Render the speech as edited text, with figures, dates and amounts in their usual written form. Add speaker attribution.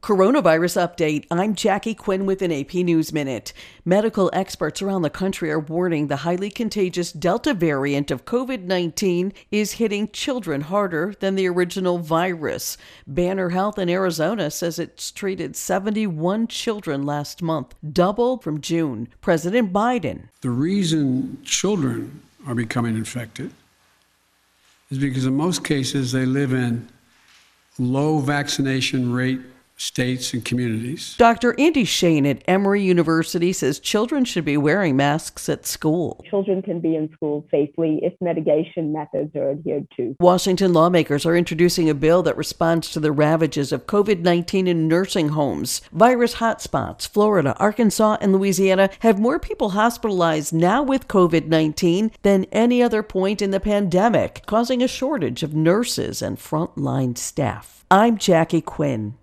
Speaker 1: Coronavirus update. I'm Jackie Quinn with an AP News Minute. Medical experts around the country are warning the highly contagious Delta variant of COVID-19 is hitting children harder than the original virus. Banner Health in Arizona says it's treated 71 children last month, double from June. President Biden.
Speaker 2: The reason children are becoming infected is because in most cases they live in low vaccination rate states and communities.
Speaker 1: Dr. Andy Shane at Emory University says children should be wearing masks at school.
Speaker 3: Children can be in school safely if mitigation methods are adhered to.
Speaker 1: Washington lawmakers are introducing a bill that responds to the ravages of COVID-19 in nursing homes. Virus hotspots, Florida, Arkansas, and Louisiana have more people hospitalized now with COVID-19 than any other point in the pandemic, causing a shortage of nurses and frontline staff. I'm Jackie Quinn.